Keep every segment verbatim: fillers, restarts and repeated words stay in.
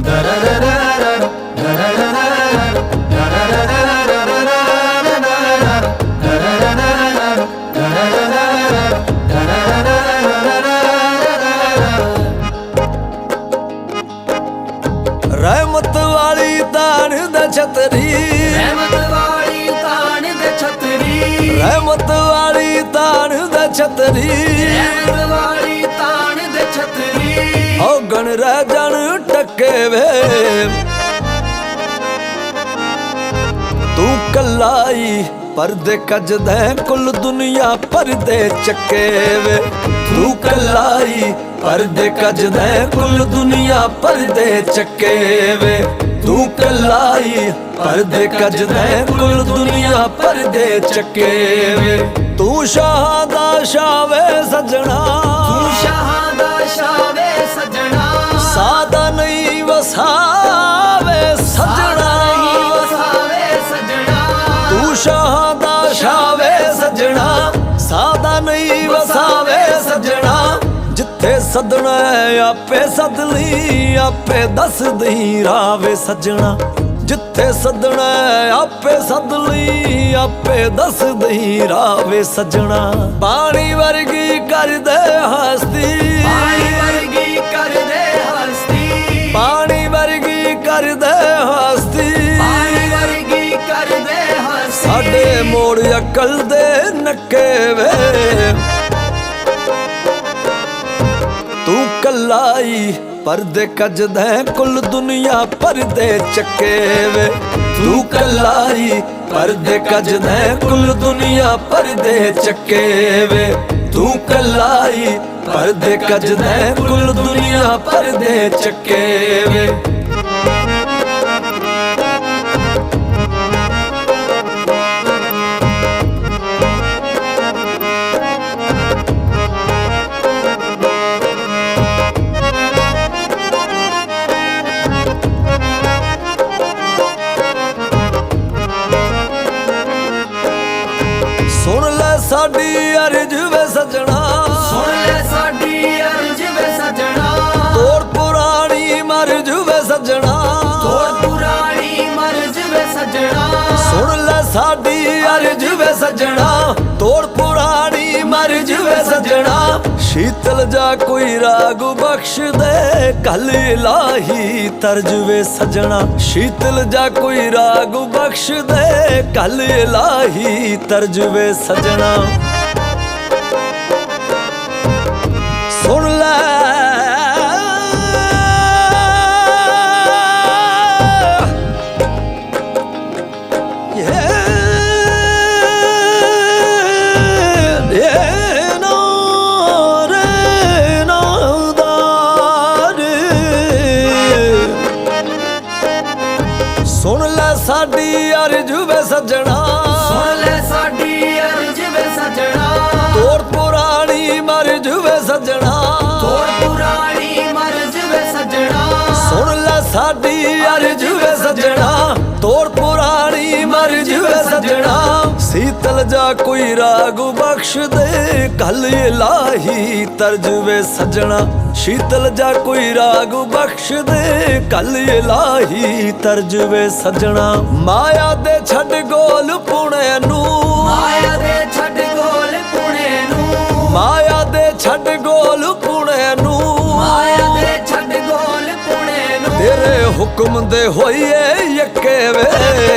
रहमत वाली तान दे छतरी, रहमत वाली तान दे छतरी, रहमत वाली तान दे छतरी, रहमत वाली तान दे छतरी। ओ गण रह जन टके वे तू कलाई परदे कजदे कुल दुनिया परदे चके वे तू कलाई परदे कजदे कुल दुनिया परदे चके वे तू कलाई परदे कजदे कुल दुनिया परदे चके वे तू शाहदा शावे सजना, तू शाहदा शावे सजना, सादा नहीं वसावे सजना, नहीं वसावे सजना। तू शाहदा शावे सजना, सादा नहीं वसावे सजना। जिथे सदना आपे सदली आपे दस दी रावे सजना, जिथे सदना आपे सदली आपे दस दी रावे सजना। पानी वर्गी कर दे हस्ती, पानी वर्गी कर दे हस्ती, पानी वर्गी कर दे हस्ती, पानी वर्गी कर दे हस्ती। साडे मोड़ अकल दे नके वे तू कलाई परदे कजदे कुल दुनिया परदे चके वे तू कलाई परदे कजदे कुल दुनिया परदे चके वे तू कलाई परदे कजदे कुल दुनिया परदे चके वे। सुन ले साडी अर्ज वे सजना, सुन ले साडी अर्ज वे सजना, तोर पुरानी मर्ज वे सजना, तोर पुरानी मर्ज वे सजना। सुन ले साडी अर्ज वे सजना, तोर पुरानी मर्ज वे सजना। शीतल जा कोई राग बख्श दे कल इलाही तर्ज वे सजना, शीतल जा कोई राग बख्श दे कल इलाही तर्ज वे सजना। सुन ले सुन ले साडी अर्ज वे सजना, सुन ले साडी अर्ज वे सजना, तोर पुरानी मर्ज वे सजना, तोर पुरानी मर्ज वे सजना। सुन ले साडी अर्ज वे सजना, तोर पुरानी मर्ज वे सजना। शीतल जा कोई राग बख्श दे कल इलाही तर्ज वे सजना, शीतल जा कोई राग बख्श दे कल इलाही तर्ज वे सजना। माया दे छड़ गोल पुणे नू, माया दे छड़ गोल पुणे नू, माया दे छड़ गोल पुणे नू, माया दे छड़ गोल पुणे नू। तेरे हुक्म दे होइए यके वे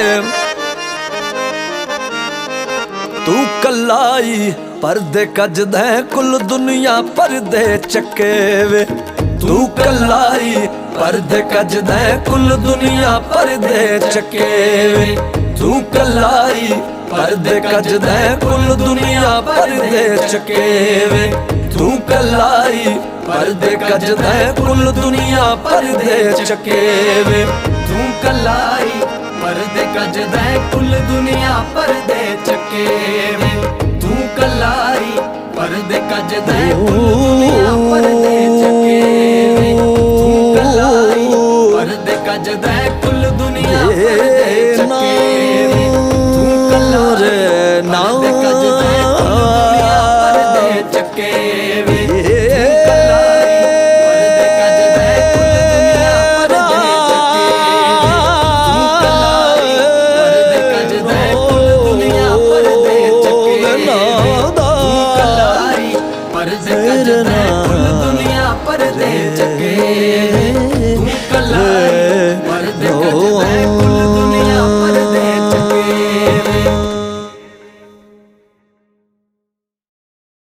तू कलाई परदे कजदे कुल दुनिया परदे चके वे तू कलाई परदे कजदे कुल दुनिया परदे चके वे तू कलाई परदे कजदे कुल दुनिया परदे चके वे तू कलाई परदे कजदे कुल दुनिया परदे चके वे तू कलाई परदे कजदे कुल दुनिया परदे चके वे तू कलाई परदे कजदे कुल दुनिया परदे चके वे तू कलाई परदे कजदे कुल दुनिया परदे चके वे तू कलाई परदे कजदे कुल दुनिया परदे चके वे तू कलाई परदे कजदे कुल दुनिया परदे ਨਜ਼ਰ ਨਾ ਦੁਨੀਆ ਪਰਦੇ ਚੱਕੇ ਤੂੰ ਕੱਲਾ